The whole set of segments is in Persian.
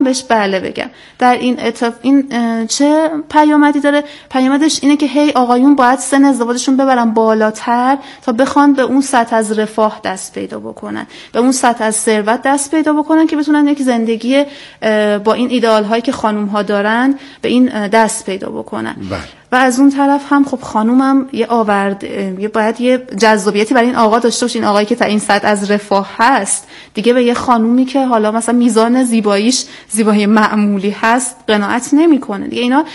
بهش بله بگم. در این این چه پیامدی داره؟ پیامدش اینه که هی آقایون باید سن ازدواجشون ببرن بالاتر تا بخوان به اون سطح از رفاه دست پیدا بکنن، به اون سطح از ثروت دست پیدا بکنن که بتونن یک زندگی با این ایدئال هایی که خانم ها دارن به این دست پیدا بکنن. و از اون طرف هم خب خانومم باید یه جذابیتی برای این آقا داشته باشه. این آقایی که تا این سطح از رفاه هست دیگه به یه خانومی که حالا مثلا میزان زیباییش زیبایی معمولی هست قناعت نمیکنه دیگه. اینا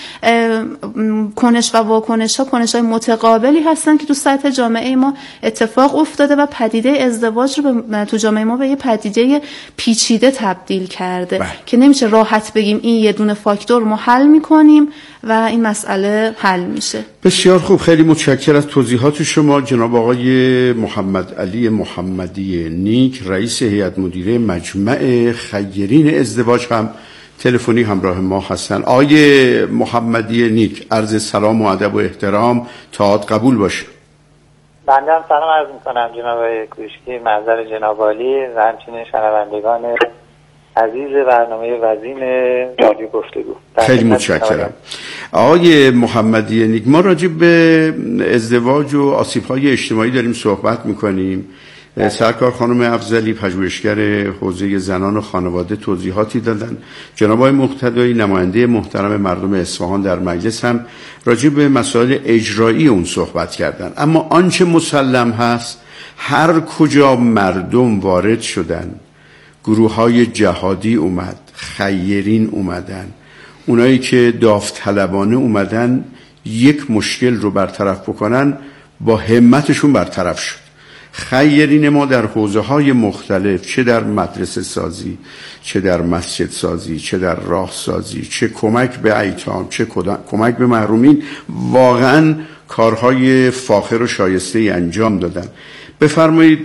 کنش و واکنش ها کنش های متقابلی هستن که تو سطح جامعه ما اتفاق افتاده و پدیده ازدواج رو تو جامعه ما به یه پدیده پیچیده تبدیل کرده که نمیشه راحت بگیم این یه دونه فاکتور ما حل میکنیم و این مسئله حل میشه. بسیار خوب، خیلی متشکرم از توضیحات شما جناب آقای محمد علی محمدی نیک، رئیس هیئت مدیره مجمع خیرین ازدواج، هم تلفنی همراه ما هستن. آقای محمدی نیک، عرض سلام و ادب و احترام تاعت قبول باشه. بنده هم سلام عرض میکنم جناب آقای کوشکی، محضر جناب عالی و همچنین شنوندگان عزیز برنامه وزین رادیو گفتگو. خیلی متشکرم. آقای محمدی نیک، ما راجع به ازدواج و آسیب‌های اجتماعی داریم صحبت می‌کنیم. سرکار خانم افضلی، پژوهشگر حوزه زنان و خانواده، توضیحاتی دادن. جناب آقای مقتدایی، نماینده محترم مردم اصفهان در مجلس، هم راجع به مسائل اجرایی اون صحبت کردن. اما آنچه مسلم هست، هر کجا مردم وارد شدن، گروه‌های جهادی اومد، خیرین اومدن، اونایی که داوطلبانه اومدن یک مشکل رو برطرف بکنن، با همتشون برطرف شد. خیرین ما در حوزه‌های مختلف، چه در مدرسه سازی، چه در مسجد سازی، چه در راه سازی، چه کمک به ایتام، چه کمک به محرومین، واقعاً کارهای فاخر و شایسته‌ای انجام دادن. بفرمایید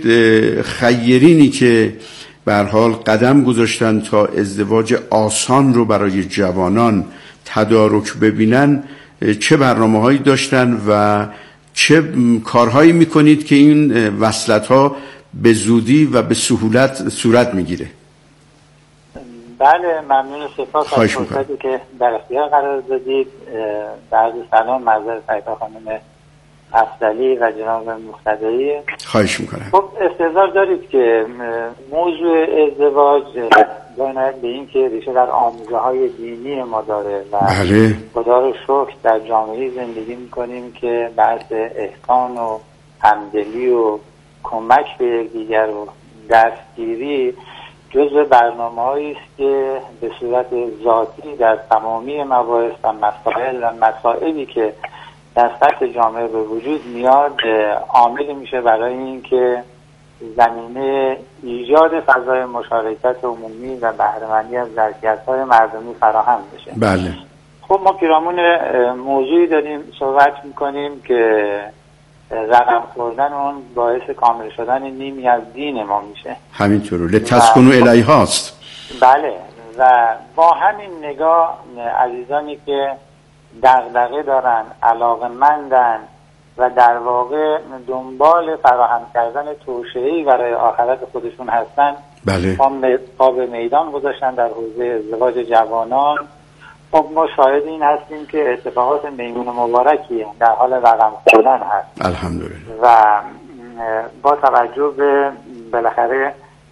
خیرینی که به هر حال قدم گذاشتن تا ازدواج آسان رو برای جوانان تدارک ببینن، چه برنامه‌هایی داشتن و چه کارهایی میکنید که این وصلت‌ها به زودی و به سهولت صورت میگیره؟ بله، ممنون، سپاس از فرصتی که در اختیار قرار دادید. بعد سلام معذرت سرکار خانم افضلی و جناب مقتدایی. خواهش میکنم. خب استحضار دارید که موضوع ازدواج باید به این که ریشه در آموزه های دینی ما داره و بله. خدا رو شکر در جامعه زندگی میکنیم که بحث احسان و همدلی و کمک به یکدیگر و دستگیری جزء برنامه‌هایی است که به صورت ذاتی در تمامی مباحث و مسائل و مسائلی که در سطح جامعه به وجود میاد عاملی میشه برای اینکه زمینه ایجاد فضای مشارکت عمومی و بهره‌مندی از ظرفیت‌های مردمی فراهم بشه. بله. خب ما پیرامون موضوعی داریم صحبت میکنیم که رقم خوردن اون باعث کامل شدن نیمی از دین ما میشه. همینطوره، لتسکنوا الیهاست. بله، و با همین نگاه عزیزانی که دغدغه دارن، علاقه‌مندن و در واقع دنبال فراهم کردن توسعه‌ای برای آخرت خودشون هستن، بله، پا به میدان گذاشتن در حوزه ازدواج جوانان. خب ما شاهد این هستیم که اتفاقات میمون مبارکی در حال رقم خوردن هست. الحمدلله. و با توجه به بالاخره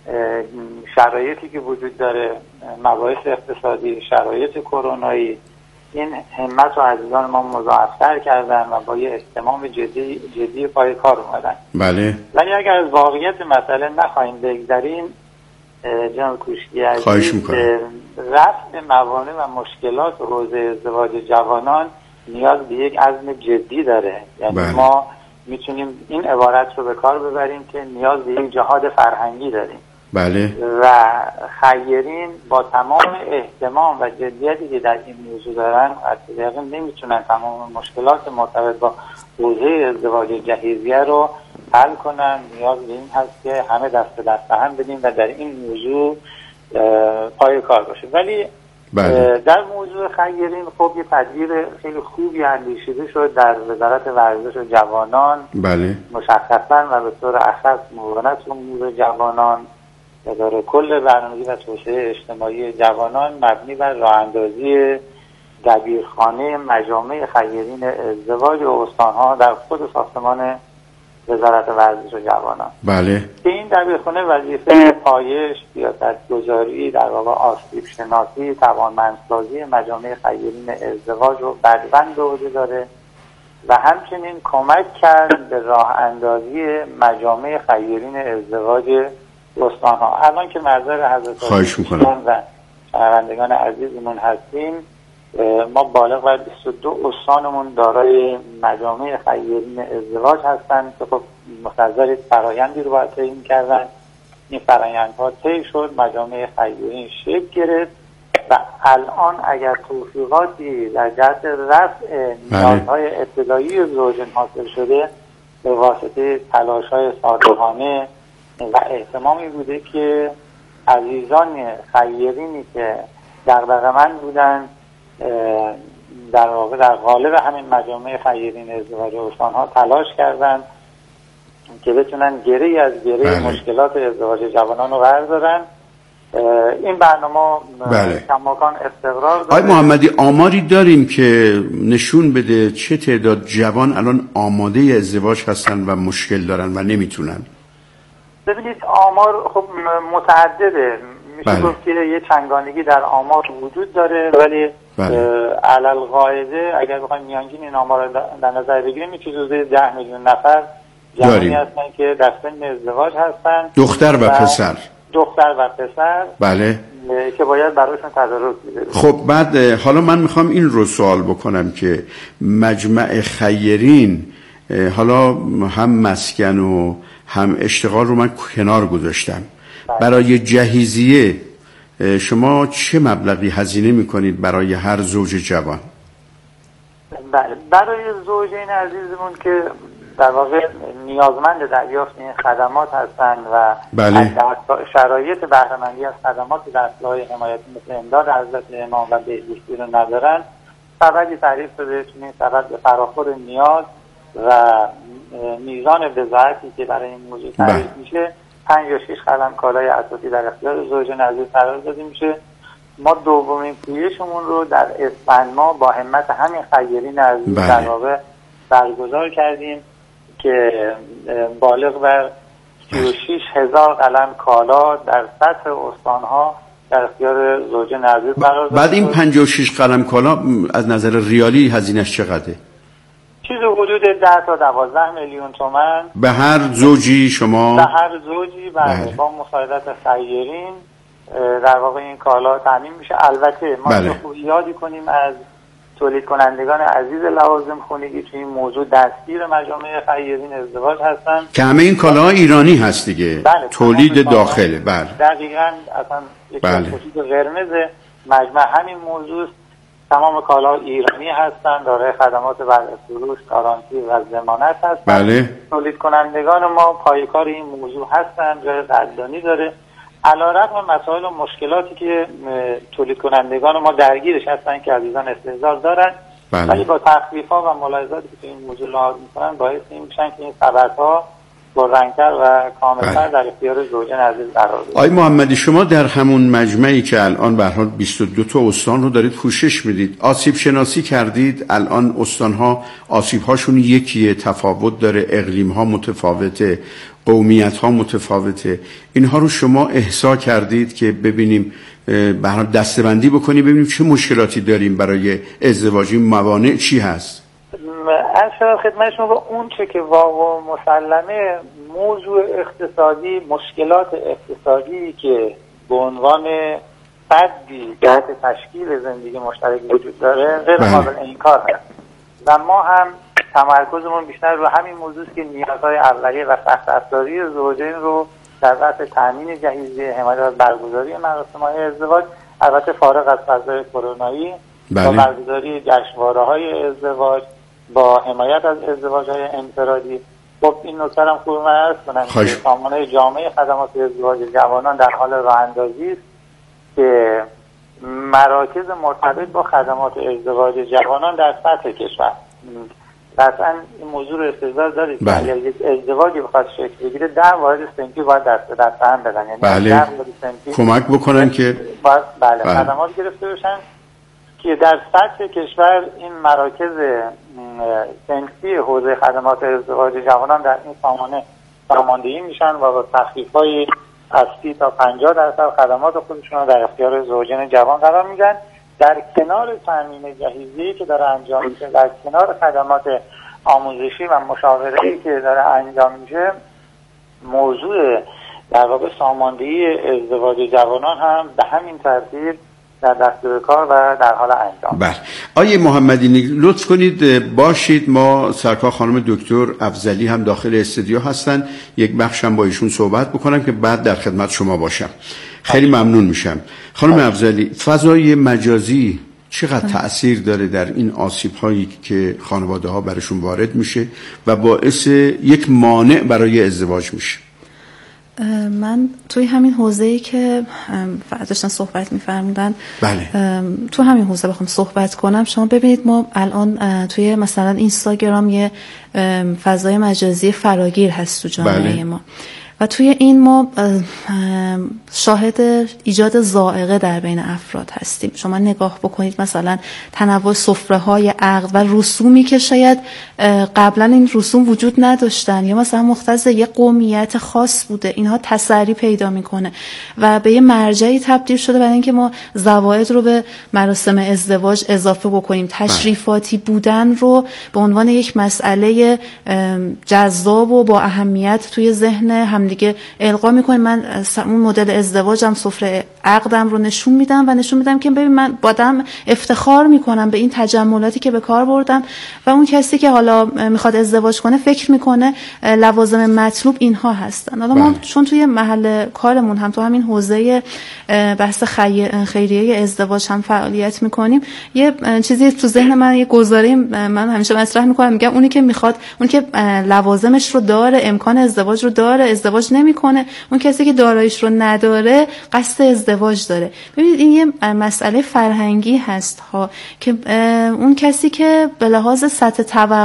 شرایطی که وجود داره، مباحث اقتصادی، شرایط کرونایی، این همت و عزیزان ما مضاعفتر کردن و با یه اهتمام جدی پای کار اومدن. بله. ولی اگر از واقعیت مسئله نخواهیم بگذریم جناب کوشکی عزیز، رفع موانع و مشکلات حوزه ازدواج جوانان نیاز به یک عزم جدی داره. یعنی بله. ما میتونیم این عبارت رو به کار ببریم که نیاز به یک جهاد فرهنگی داریم. بله. و خیرین با تمام اهتمام و جدیتی که در این موضوع دارن حتی نمیتونن تمام مشکلات مرتبط با حوزه ازدواج جهیزیه رو حل کنن. نیاز به این هست که همه دست به دست هم بدیم و در این موضوع پای کار باشه. ولی بله. در موضوع خیرین خب یه تدبیر خیلی خوبی اندیشیده شد در وزارت ورزش و جوانان. بله. مشخصا و به طور اخص معاونت امور جوانان اداره کل برنامه‌ریزی و توسعه اجتماعی جوانان مبنی بر راه‌اندازی دبیرخانه مجامع خیرین ازدواج و استان‌ها در خود ساختمان وزارت ورزش و جوانان. بله. که این دبیرخانه وظیفه پایش، سیاست‌گذاری، در واقع آسیب شناسی، توانمندسازی مجامع خیرین ازدواج و بدوند به عهده داره و همچنین کمک کرد به راه اندازی مجامع خیرین ازدواج استان‌ها. الان که محضر حضرت خواهش می‌کنم و شنوندگان عزیزمون هستیم، ما بالغ بر 22 استانمون دارای مجامع خیرین ازدواج هستند که خب مستلزم فرآیندی رو باید طی می‌کردن. این فرآیندها طی شد، مجامع خیرین شکل گرفت و الان اگر توفیقاتی در جهت رفع نیازهای ابتدایی زوجین حاصل شده به واسطه تلاش‌های صادقانه و اهتمامی بوده که عزیزان خیرینی که دغدغه‌مند بودن در واقع در قالب همین مجامع خیرین ازدواج استان‌ها تلاش کردند که بتونن گره‌ای از گره مشکلات ازدواج جوانان رو بردارن. این برنامه کماکان استقرار داره. آقای محمدی، آماری داریم که نشون بده چه تعداد جوان الان آماده ازدواج هستن و مشکل دارن و نمیتونن؟ ببینید آمار خب متعدده، میشه گفت که یه چنگانگی در آمار وجود داره، ولی علل قاعده اگر بخوایم میانگین این آمار رو در نظر بگیریم میشه حدود 10 میلیون نفر جوانی هستن که در سن ازدواج هستن، دختر و پسر. دختر و پسر، بله، که باید برایشون تدارک بده. خب بعد حالا من میخوام این رو سوال بکنم که مجمع خیرین حالا هم مسکن و هم اشتغال رو من کنار گذاشتم، برای جهیزیه شما چه مبلغی هزینه میکنید برای هر زوج جوان؟ بله، برای زوجین عزیزمون که در واقع نیازمند دریافت این خدمات هستند و بله. شرایط بهره‌مندی از خدمات دستگاه حمایتی مثل امداد حضرت امام و بهداشتی رو ندارن، سبدی تعریف شده. چون این سبد به فراخور نیاز و میزان بضاعتی که برای این موضوع تعریف میشه 5 یا 6 قلم کالای اساسی در اختیار زوجین عزیز قرار داده میشه. ما دومین پویشمون رو در اسفند ماه با همت همین خیرین عزیز در واقع برگزار کردیم که بالغ بر 36,000 قلم کالا در سطح استانها در اختیار زوجین عزیز قرار داده. بعد این 56 قلم کالا از نظر ریالی هزینه‌اش چقدره؟ چیز حدود 10 تا 12 میلیون تومان به هر زوجی. شما به هر زوجی با مساعدت خیرین در واقع این کالا تامین میشه. البته ما خوب یادی کنیم از تولید کنندگان عزیز لوازم خانگی توی این موضوع دستگیر مجامع خیرین ازدواج هستن که همه این کالاها ایرانی هست دیگه. بله، تولید داخله. بله دقیقاً. اصلا یک خطوط قرمز مجمع همین موضوع، تمام کالاها ایرانی هستن، دارای خدمات بعد از فروش، گارانتی و ضمانت هستن. بله. تولید کنندگان ما پایکار این موضوع هستن، جای قدردانی داره. علیرغم مسائل و مشکلاتی که تولید کنندگان ما درگیرش هستن که عزیزان استحضار دارن، ولی با تخفیف‌ها و ملاحظاتی که این موضوع لحاظ می‌کنن باعث این میشن که این سبدها پررنگ‌تر و کامل‌تر در اختیار زوجین عزیز قرار بگیره. آقای محمدی، شما در همون مجمعی که الان به هر حال 22 تا استان رو دارید پوشش میدید، آسیب شناسی کردید؟ الان استان‌ها آسیب‌هاشون یکیه، تفاوت داره، اقلیم‌ها متفاوته، قومیت‌ها متفاوته، اینها رو شما احصا کردید که ببینیم به هر حال دسته‌بندی بکنیم ببینیم چه مشکلاتی داریم برای ازدواج، این موانع چی هست؟ از خدمت شما با اون چه که واقع مسلمه، موضوع اقتصادی، مشکلات اقتصادی که به عنوان فردی جهت تشکیل زندگی مشترک وجود داره غیر قابل انکار هست و ما هم تمرکزمون بیشتر رو همین موضوع است که نیازهای اولیه و سخت افزاری زوجین رو در وقت تامین جهیزیه، حمایت از برگزاری مراسم‌های ازدواج، البته فارغ از فضای کرونایی، با برگزاری جشنواره‌های ازدواج، با حمایت از ازدواج‌های انفرادی. خب این نکته هم خوب عرض کنم که سامانه جامعه خدمات ازدواج جوانان در حال راه‌اندازی است که مراکز مرتبط با خدمات ازدواج جوانان در سطح کشور قطعا این موضوع رو استدلال دارید که اگر یک ازدواجی بخواد شکل بگیره 10 واحد سنفی باید دست هم بدن، یعنی 10 واحد سنفی کمک بکنن که بله خدمات گرفته باشن که در سطح کشور این مراکز سنفی حوزه خدمات ازدواج جوانان در این سامانه ساماندهی میشن و با تخفیف‌های از 30 تا 50% خدمات خودشون رو در اختیار زوجین جوان قرار میدن، در کنار تامین جهیزی که داره انجام میشه، در کنار خدمات آموزشی و مشاوره‌ای که داره انجام میشه، موضوع در واقع ساماندهی ازدواج جوانان هم به همین ترتیب در دستور کار و در حال انجام. بله. آیه محمدی لطف کنید باشید، ما سرکار خانم دکتر افضلی هم داخل استودیو هستن، یک بخشم با ایشون صحبت بکنم که بعد در خدمت شما باشم. خیلی ممنون میشم. خانم افضلی، فضای مجازی چقدر تأثیر داره در این آسیب هایی که خانواده ها براشون وارد میشه و باعث یک مانع برای ازدواج میشه؟ من توی همین حوزه‌ای که داشتن صحبت می‌فرمودن، بله. تو همین حوزه بخوام صحبت کنم، شما ببینید ما الان توی مثلا اینستاگرام یه فضای مجازی فراگیر هست تو جامعه بله. ما و توی این ما شاهد ایجاد ضائقه در بین افراد هستیم. شما نگاه بکنید مثلا تنوع سفره‌های عقد و رسومی که شاید قبلا این رسوم وجود نداشتن یا مثلا مختص یه قومیت خاص بوده، اینها تسری پیدا میکنه و به یه مرجعی تبدیل شده برای اینکه ما زواید رو به مراسم ازدواج اضافه بکنیم، تشریفاتی بودن رو به عنوان یک مسئله جذاب و با اهمیت توی ذهن همدیگه القا میکنیم. من اون مدل ازدواجم، سفره عقدم رو نشون میدم که ببین من بادم افتخار میکنم به این تجملاتی که به کار بردم و اون کسی که حالا میخواد ازدواج کنه فکر میکنه لوازم مطلوب اینها هستن. حالا ما چون توی محل کارمون هم تو همین حوزه بحث خیریه ازدواج هم فعالیت میکنیم، یه چیزی تو ذهن من، یه گزاره من همیشه مطرح میکنم، میگم اونی که میخواد، اون که لوازمش رو داره، امکان ازدواج رو داره، ازدواج نمیکنه، اون کسی که داراییش رو نداره قصد ازدواج داره. ببینید این یه مسئله فرهنگی هست ها که اون کسی که به لحاظ سطح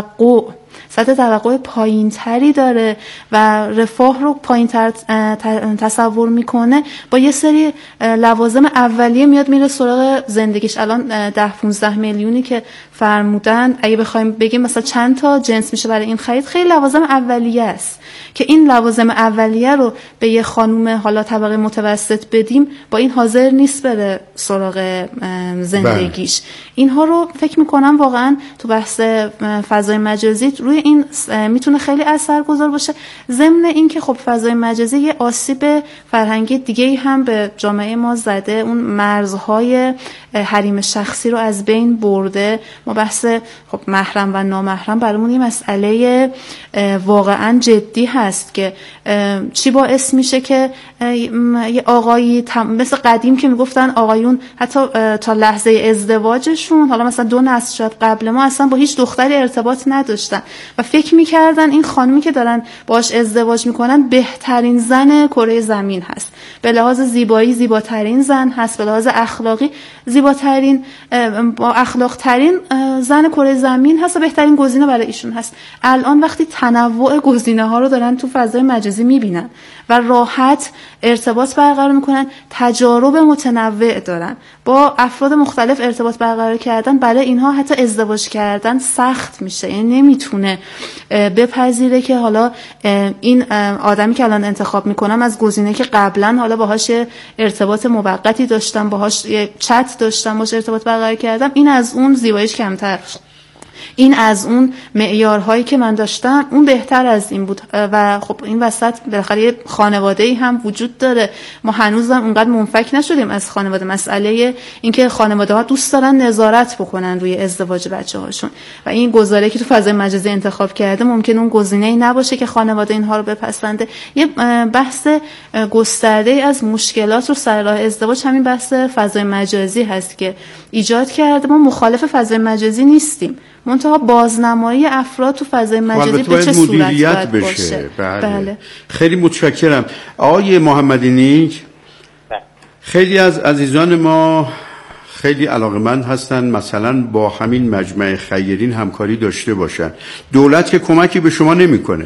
توقع پایین تری داره و رفاه رو پایین تر تصور میکنه، با یه سری لوازم اولیه میاد میره سراغ زندگیش. الان 10-15 میلیونی که فرمودن، اگه بخوایم بگیم مثلا چند تا جنس میشه برای این خرید، خیلی لوازم اولیه است که این لوازم اولیه رو به یه خانم حالا طبقه متوسط بدیم، با این حاضر نیست بره سراغ زندگیش. اینها رو فکر میکنم واقعا تو بحث فضای مجازی روی این میتونه خیلی اثرگذار باشه. ضمن این که خب فضای مجازی یه آسیب فرهنگی دیگه‌ای هم به جامعه ما زده، اون مرزهای حریم شخصی رو از بین برده. ما بحث خب محرم و نامحرم برامون یه مسئله واقعا جدی هست که چی باعث میشه که یه آقایی مثل قدیم که میگفتن آقایون حتی تا لحظه ازدواجشون، حالا مثلا 2 نسل شاید قبل ما، اصلا با هیچ دختری ارتباط نداشتن و فکر میکردن این خانمی که دارن باش ازدواج میکنن بهترین زن کره زمین هست، به لحاظ زیبایی زیباترین زن هست، به لحاظ اخلاقی زیباترین با اخلاق ترین زن کره زمین هست و بهترین گزینه برای ایشون هست. الان وقتی تنوع گزینه ها رو دارن تو فضای مجازی میبینن و راحت ارتباط برقرار میکنن، تجارب متنوع دارن، با افراد مختلف ارتباط برقرار کردن، برای اینها حتی ازدواج کردن سخت میشه. یعنی نمیتونه بپذیره که حالا این آدمی که الان انتخاب میکنم از گزینه که قبلا حالا باهاش ارتباط موقتی داشتم، باهاش چت داشتم، باهاش ارتباط برقرار کردم، این از اون زیباییش کمتر، این از اون معیارهایی که من داشتم اون بهتر از این بود. و خب این وسط بالاخره یه خانواده‌ای هم وجود داره، ما هنوزم اونقدر منفک نشدیم از خانواده. مسئله این که خانواده‌ها دوست دارن نظارت بکنن روی ازدواج بچه‌هاشون و این گزاره که تو فضای مجازی انتخاب کرده ممکن اون گزینه‌ای نباشه که خانواده اینها رو بپسنده. یه بحث گسترده‌ای از مشکلات رو سر راه ازدواج همین بحث فضای مجازی هست که ایجاد کرده. ما مخالف فضای مجازی نیستیم، منتها بازنمایی افراد تو فضای مجازی به چه صورت باید باشه. بله. خیلی متشکرم. آقای محمدی نیک، خیلی از عزیزان ما خیلی علاقمند هستن مثلا با همین مجمع خیرین همکاری داشته باشن. دولت که کمکی به شما نمیکنه.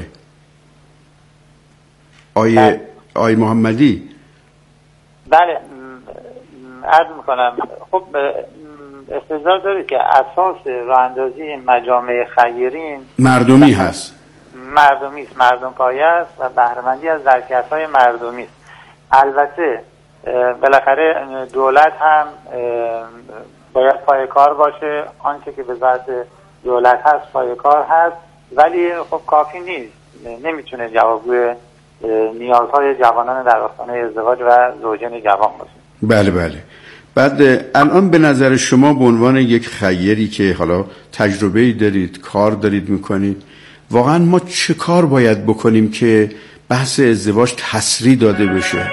آیه محمدی. بله عرض میکنم. خب استدلال داره که اساس راه اندازی مجامع خیرین مردمی هست، مردمی است، مردم پایه است و بهره‌مندی از ظرفیت‌های مردمی است. البته بالاخره دولت هم باید پای کار باشه، آنچه که به ذات دولت هست پای کار هست، ولی خب کافی نیست، نمیتونه جوابگوی نیازهای جوانان در آستانه ازدواج و زوجین جوان باشه. بله بله. بعد الان به نظر شما به عنوان یک خیری که حالا تجربه‌ای دارید، کار دارید میکنید، واقعا ما چه کار باید بکنیم که بحث ازدواج تسریع داده بشه؟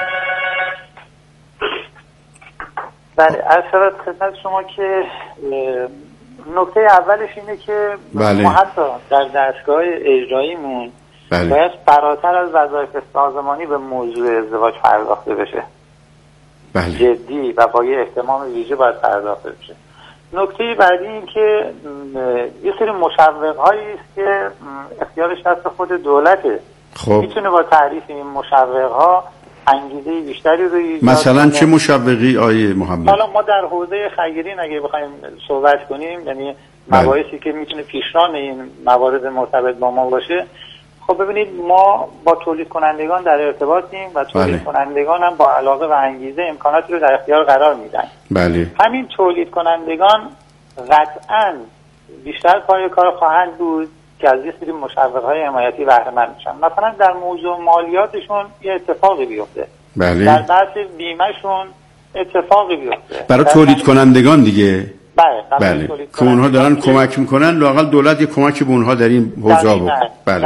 بله از خدمت شما که نکته اولش اینه که بله. ما حتی در دستگاه اجراییمون بله. باید فراتر از وظایف سازمانی به موضوع ازدواج پرداخته بشه. بله. جدی و با یه اهتمام ویژه باید پرداخته بشه. نکته بعدی این که یه سری مشوق‌هایی است که اختیارش دست خود دولته. خب میتونه با تعریف این مشوق‌ها انگیزه بیشتری رو ایجاد مثلا کنه. چه مشوقی آیه محمد؟ حالا ما در حوزه خیرین اگه بخوایم صحبت کنیم، یعنی مباحثی که میتونه پیشران این موارد مرتبط با ما باشه، خب ببینید ما با تولید کنندگان در ارتباطیم و تولید کنندگان هم با علاقه و انگیزه امکاناتی رو در اختیار قرار میدن. بله. همین تولید کنندگان قطعاً بیشتر پای کار خواهند بود که از یه سری مشوق‌های حمایتی بهره مند میشن. مثلا در موضوع مالیاتشون یه اتفاقی بیفته. بله. در بحث بیمهشون اتفاقی بیفته. برای تولید کنندگان دیگه. بله. که اونها دارن کمک میکنن، لااقل دولت یه کمکی به اونها در این حوزه بکنه.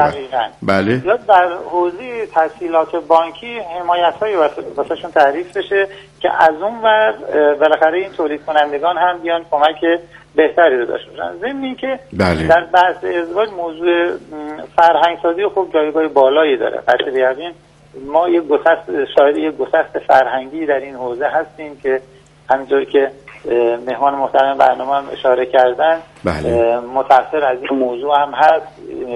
بله. یا در حوزه تسهیلات بانکی حمایت‌هایی واسهشون تعریف بشه که از اون ور بالاخره این تولید کنندگان هم بیان کمک بهتری رو داشته باشن. ضمن اینکه بله. در بحث ازدواج موضوع فرهنگ سازی خب جایگاه بالایی داره. قطع به یقین ما شاید یک گسست فرهنگی در این حوزه هستیم که همینطور که مهمان محترم برنامه هم اشاره کردن بله. متأثر از این موضوع هم هست.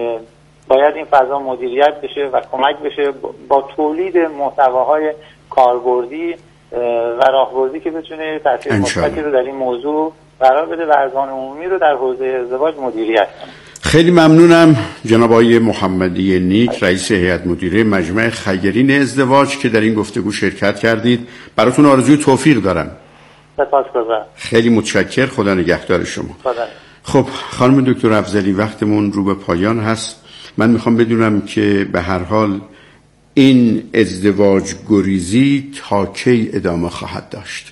باید این فضا مدیریت بشه و کمک بشه با تولید محتواهای کاربردی و راهبردی که بتونه تاثیر مثبتی رو در این موضوع قرار بده و اذهان عمومی رو در حوزه ازدواج مدیریت کنه. خیلی ممنونم جناب آقای محمدی نیک، رئیس هیئت مدیره مجمع خیرین ازدواج که در این گفتگو شرکت کردید. براتون آرزوی توفیق دارم. سپاسگزارم. خیلی متشکر. خدا نگهدار شما. خدا. خب خانم دکتر افضلی، وقتمون رو به پایان هست. من میخوام بدونم که به هر حال این ازدواج گریزی تا کی ادامه خواهد داشت؟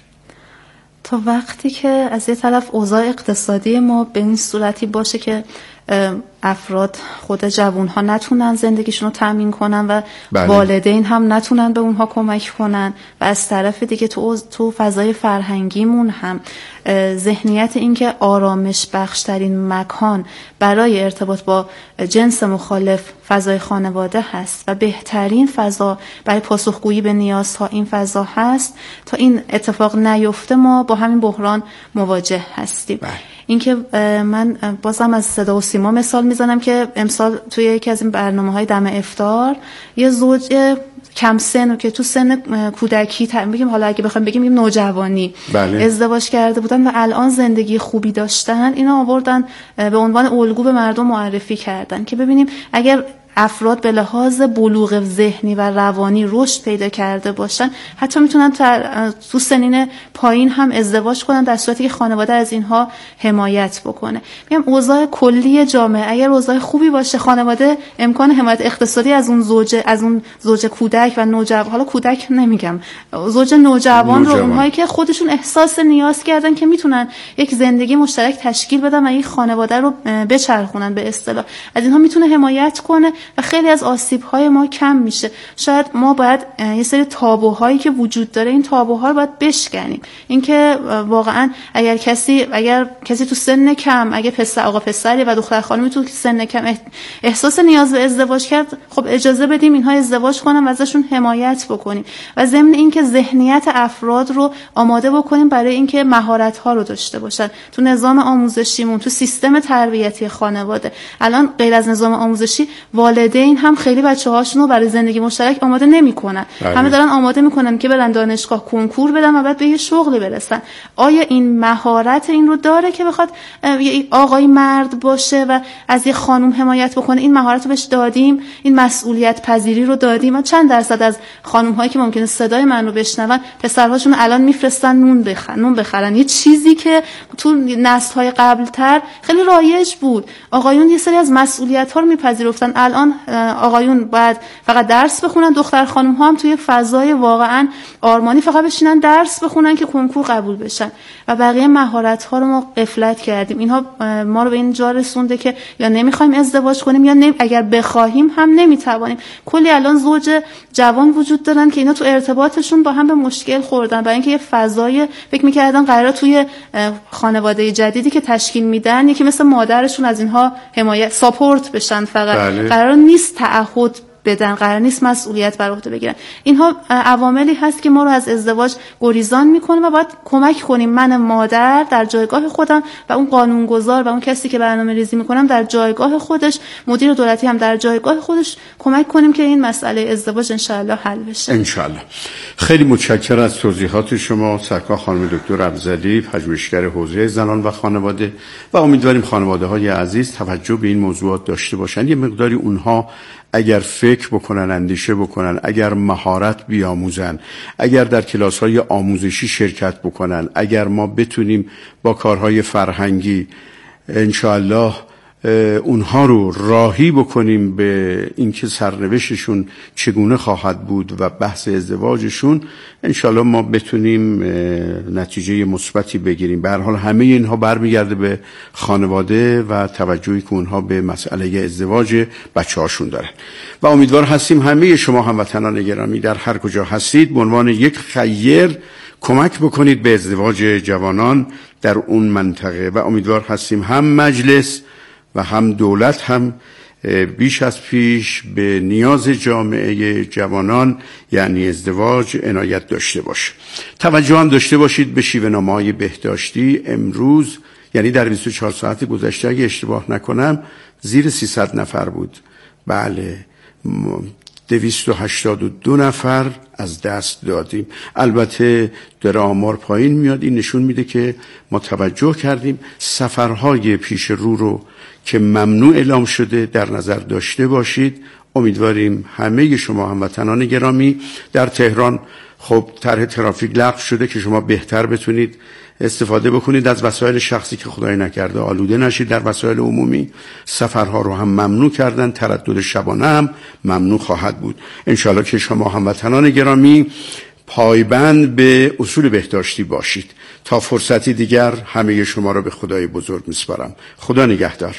تا وقتی که از یه طرف اوضاع اقتصادی ما به این صورتی باشه که افراد خود جوانها نتونن زندگیشون رو تامین کنن و بله. والدین هم نتونن به اونها کمک کنن و از طرف دیگه تو فضای فرهنگیمون هم ذهنیت این که آرامش بخشترین مکان برای ارتباط با جنس مخالف فضای خانواده هست و بهترین فضا برای پاسخگویی به نیازها این فضا هست، تا این اتفاق نیفته ما با همین بحران مواجه هستیم. اینکه من بازم از صدا و سیما مثال میزنم که امسال توی یکی از این برنامه‌های دم افطار یه زوج کم سن که تو سن کودکی بگیم، حالا اگه بخوایم بگیم نوجوانی بله. ازدواج کرده بودن و الان زندگی خوبی داشتن، اینا آوردن به عنوان الگو به مردم معرفی کردن که ببینیم اگر افراد به لحاظ بلوغ ذهنی و روانی رشد پیدا کرده باشن، حتی میتونن تو سنین پایین هم ازدواج کنن در صورتی که خانواده از اینها حمایت بکنه. میگم اوضاع کلی جامعه اگر اوضاع خوبی باشه، خانواده امکان حمایت اقتصادی از اون زوج کودک و نوجوان، حالا کودک نمیگم، زوج نوجوان رو، اونهایی که خودشون احساس نیاز کردن که میتونن یک زندگی مشترک تشکیل بدن و این خانواده رو بچرخونن به اصطلاح، از اینها میتونه حمایت کنه و خیلی از آسیب‌های ما کم میشه. شاید ما باید یه سری تابوهایی که وجود داره این تابوها رو باید بشکنیم. اینکه واقعا اگر کسی تو سن کم، اگه آقا پسری و دختر خانمی تو سن کم احساس نیاز به ازدواج کرد، خب اجازه بدیم اینها ازدواج کنن و ازشون حمایت بکنیم و ضمن اینکه ذهنیت افراد رو آماده بکنیم برای اینکه مهارت‌ها رو داشته باشن. تو نظام آموزشیمون، تو سیستم تربیتی خانواده، الان غیر از نظام آموزشی والدین هم خیلی بچه‌هاشون رو برای زندگی مشترک آماده نمی‌کنن. همه دارن آماده می‌کنن که برن دانشگاه کنکور بدن و بعد به یه شغلی برسن. آیا این مهارت این رو داره که بخواد یه آقای مرد باشه و از یه خانم حمایت بکنه؟ این مهارت رو بهش دادیم؟ این مسئولیت پذیری رو دادیم؟ و چند درصد از خانم‌هایی که ممکنه صدای من رو بشنون پسرهاشون الان میفرستن نون بخرن؟ یه چیزی که تو نسل‌های قبل‌تر خیلی رایج بود. آقایون یه سری از مسئولیت‌ها رو میپذیرفتن. الان آقایون باید فقط درس بخونن، دختر خانم‌ها هم توی فضای واقعا آرمانی فقط بشینن درس بخونن که کنکور قبول بشن و بقیه مهارت‌ها رو ما غفلت کردیم. اینها ما رو به این جا رسونده که یا نمی‌خوایم ازدواج کنیم یا اگر بخوایم هم نمی‌توانیم. کلی الان زوج جوان وجود دارن که اینا تو ارتباطشون با هم به مشکل خوردن برای اینکه یه فضای فکر می‌کردن قراره توی خانواده جدیدی که تشکیل میدن یکی مثل مادرشون از اینها حمایت ساپورت بشن، فقط قرار نیست تعهد بدن، قرار نیست مسئولیت بر عهده بگیرن. اینها عواملی هست که ما رو از ازدواج گریزان میکنه و باید کمک کنیم. من مادر در جایگاه خودم و اون قانونگذار و اون کسی که برنامه‌ریزی میکنم در جایگاه خودش، مدیر دولتی هم در جایگاه خودش کمک کنیم که این مسئله ازدواج انشالله حل بشه. انشالله. خیلی متشکرم از توضیحات شما سرکار خانم دکتر افضلی، پژوهشگر حوزه زنان و خانواده، و امیدواریم خانواده‌های عزیز توجه به این موضوعات داشته باشند. یه مقداری اونها اگر فکر بکنن، اندیشه بکنن، اگر مهارت بیاموزن، اگر در کلاس‌های آموزشی شرکت بکنن، اگر ما بتونیم با کارهای فرهنگی انشاءالله اونها رو راهی بکنیم به اینکه سرنوشتشون چگونه خواهد بود و بحث ازدواجشون، انشاءالله ما بتونیم نتیجه مثبتی بگیریم. به هر حال همه اینها برمیگرده به خانواده و توجهی که اونها به مسئله ازدواج بچه‌هاشون دارن. و امیدوار هستیم همه شما هموطنان گرامی در هر کجا هستید به عنوان یک خیر کمک بکنید به ازدواج جوانان در اون منطقه و امیدوار هستیم هم مجلس و هم دولت هم بیش از پیش به نیاز جامعه جوانان یعنی ازدواج عنایت داشته باشه. توجه هم داشته باشید به شیوه‌نامه‌های بهداشتی. امروز یعنی در 24 ساعت گذشته اگه اشتباه نکنم زیر 300 نفر بود. بله 282 نفر از دست دادیم. البته در آمار پایین میاد. این نشون میده که ما توجه کردیم. سفرهای پیش رو که ممنوع اعلام شده در نظر داشته باشید. امیدواریم همه شما هموطنان گرامی در تهران، خب طرح ترافیک لغو شده که شما بهتر بتونید استفاده بکنید از وسایل شخصی که خدای نکرده آلوده نشید در وسایل عمومی. سفرها رو هم ممنوع کردن، تردد شبانه هم ممنوع خواهد بود. انشالله که شما هموطنان گرامی پایبند به اصول بهداشتی باشید. تا فرصتی دیگر همه شما را به خدای بزرگ میسپارم. خدا نگهدار.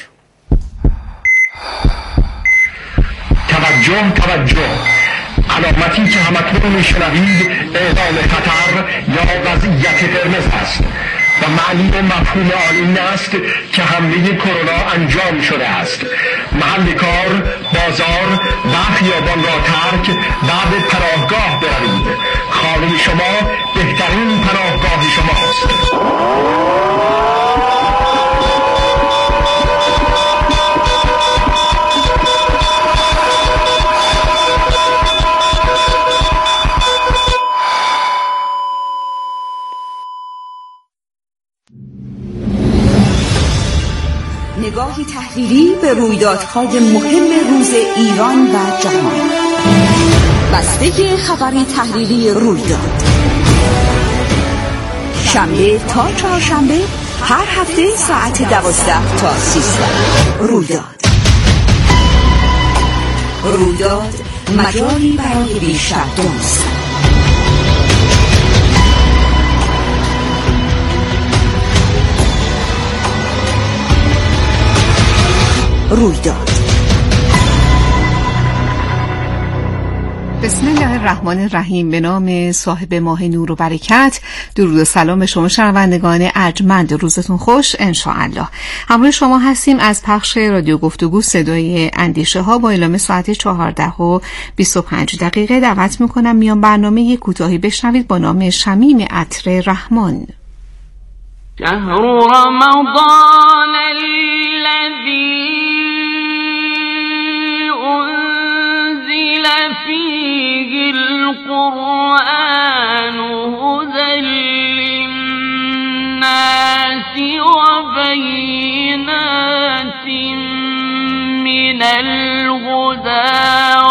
توجه علامتی که همکنون میشنوید اعلام خطر یا وضعیت قرمز است و معنی و مفهوم آن این است که حمله کرونا انجام شده است. محل کار، بازار و خیابان را ترک و به پناهگاه بروید. خانه شما بهترین پناهگاه شماست. نگاهی تحلیلی به رویدادهای مهم روز ایران و جهان. بسته خبری تحلیلی رویداد شنبه تا چهارشنبه هر هفته ساعت 12 تا 13. رویداد مجالی برای بیشتر دانستن. رویداد بسم الله الرحمن الرحیم. به نام صاحب ماه نور و برکت. درود و سلام به شما شنوندگان ارجمند، روزتون خوش انشاءالله. همراه شما هستیم از پخش رادیو گفتگو صدای اندیشه ها با اعلام ساعت 14:25. دعوت میکنم میان برنامه یک کوتاهی بشنوید با نام شمیم عطر رحمان. شهر رمضان الذی انزل فیه القرآن هدى للناس وبینات من الهدى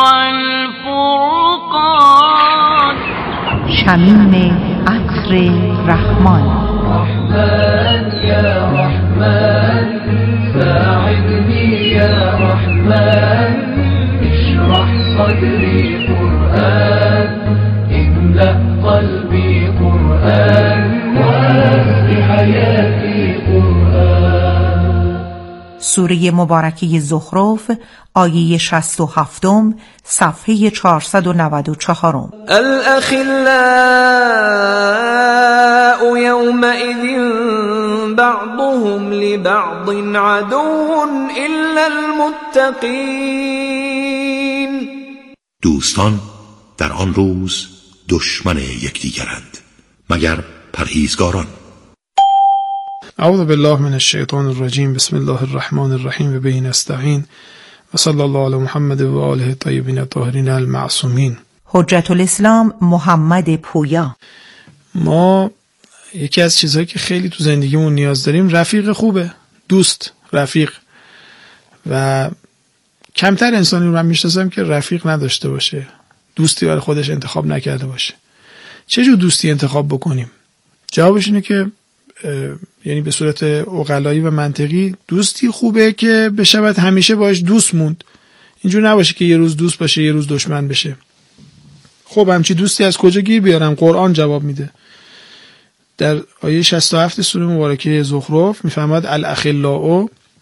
والفرقان. شمیم عطر رحمان. رحمن یا رحمن ساعدني يا رحمن اشرح صدري قرآن املأ قلبي قرآن واسع حياتي قرآن. سوره مبارکه زخرف آیه 67 صفحه 494. الأخلاء يومئذ بعضهم لبعض عدو إلا المتقين. دوستان در آن روز دشمن یکدیگرند مگر پرهیزگاران. اعوذ بالله من الشیطان الرجیم. بسم الله الرحمن الرحیم و به نستعین و صلی الله علی محمد و آله الطیبین الطاهرین المعصومین. حجت الاسلام محمد پویا. ما یکی از چیزهایی که خیلی تو زندگیمون نیاز داریم رفیق خوبه، دوست، رفیق. و کمتر انسانی رو من میشناسم که رفیق نداشته باشه، دوستی برای خودش انتخاب نکرده باشه. چه جور دوستی انتخاب بکنیم؟ جوابش اینه که یعنی به صورت عقلایی و منطقی دوستی خوبه که بشود همیشه باش دوست موند. اینجور نباشه که یه روز دوست باشه یه روز دشمن بشه. خب همچی دوستی از کجا گیر بیارم؟ قرآن جواب میده. در آیه 67 سوره مبارکه زخرف میفرماد الاخلاء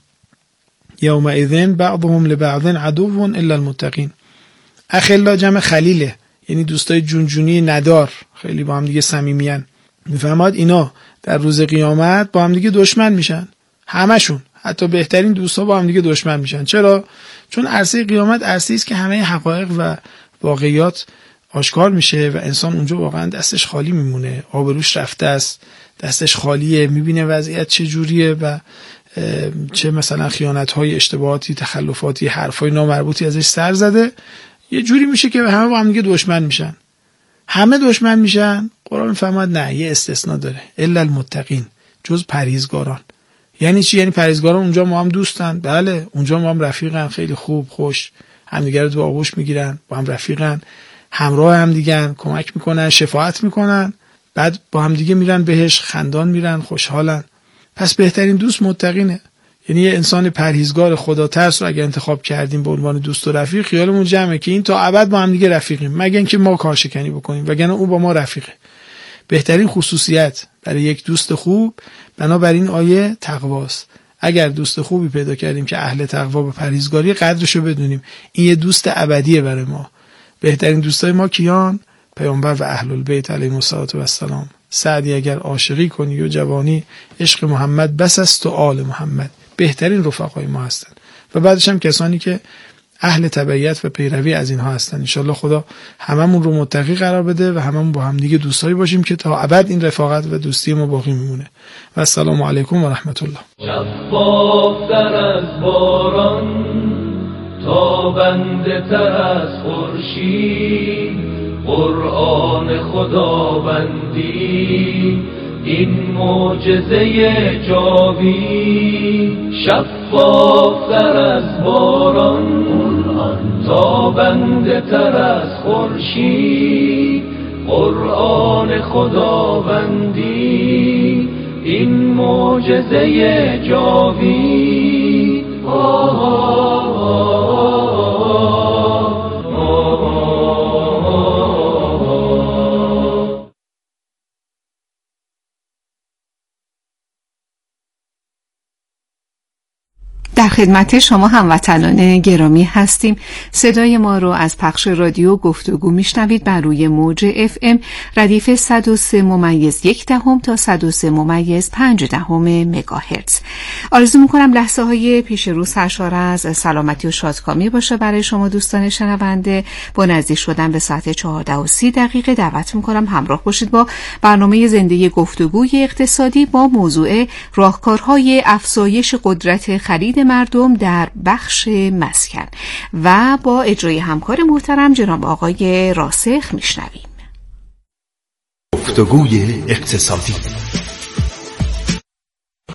یومئذ بعضهم لبعض عدو الا المتقین. اخلا جمع خلیله، یعنی دوستای جونجونی ندار، خیلی با هم دیگه صمیمیان. میفرماد اینا در روز قیامت با هم دیگه دشمن میشن، همشون، حتی بهترین دوستا با هم دیگه دشمن میشن. چرا؟ چون عرصه قیامت عرصه‌ای است که همه حقایق و واقعیات آشکار میشه و انسان اونجا واقعا دستش خالی میمونه، آبروش رفته است، دستش خالیه، میبینه وضعیت چه جوریه و چه مثلا خیانت‌های، اشتباهاتی، تخلفاتی، حرفای نامربوطی ازش سر زده. یه جوری میشه که همه با هم دیگه دشمن میشن. همه دشمن میشن. قرآن میفرماد نه، یه استثناء داره، الا المتقین، جز پرهیزگاران. یعنی چی؟ یعنی پرهیزگاران اونجا ما هم دوستن، بله، اونجا ما هم رفیقن، خیلی خوب، خوش، همدیگه رو تو آغوش میگیرن، با هم رفیقن، همراه هم دیگن، کمک میکنن، شفاعت میکنن، بعد با هم دیگه میرن بهش، خندان میرن، خوشحالن. پس بهترین دوست متقینه. یعنی یه انسان پرهیزگار خدا ترس رو اگه انتخاب کردیم به عنوان دوست و رفیق، خیالمون جمعه که این تا ابد با هم دیگه رفیقیم، مگر اینکه ما کارشکنی بکنیم، وگرنه او با ما رفیقه. بهترین خصوصیت برای یک دوست خوب بنابراین آیه تقواست. اگر دوست خوبی پیدا کردیم که اهل تقوا و پرهیزگاری، قدرشو بدونیم، این یه دوست ابدیه برای ما. بهترین دوستای ما کیان؟ پیامبر و اهل البیت علیهم السلام. سعدی اگر عاشقی کنی و جوانی، عشق محمد بس است و آل محمد. بهترین رفقای ما هستن و بعدش هم کسانی که اهل تبعیت و پیروی از اینها هستن. انشالله خدا هممون رو متقی قرار بده و هممون با هم دیگه دوستایی باشیم که تا ابد این رفاقت و دوستی ما باقی میمونه. و السلام علیکم و رحمت الله. شفافتر از باران، تابنده تر از خورشید، قرآن خداوندی این معجزه جاوید. شفافتر از باران، تابنده تر از خورشید، قرآن خداوندی این معجزه جاوید. در خدمت شما هموطنان گرامی هستیم. صدای ما رو از پخش رادیو گفتگو میشنوید بر روی موج FM ردیف 103.1 تا 103.5 مگاهرتز. آرزو میکنم لحظه های پیش رو سرشار از سلامتی و شادکامی باشه برای شما دوستان شنونده. با نزدیک شدن به ساعت 14:30 دعوت میکنم همراه باشید با برنامه زنده گفتگوی اقتصادی با موضوع راهکارهای افزایش قدرت خرید مردم در بخش مسکن و با اجرای همکار محترم جناب آقای راسخ میشنویم. گفتگوی اقتصادی.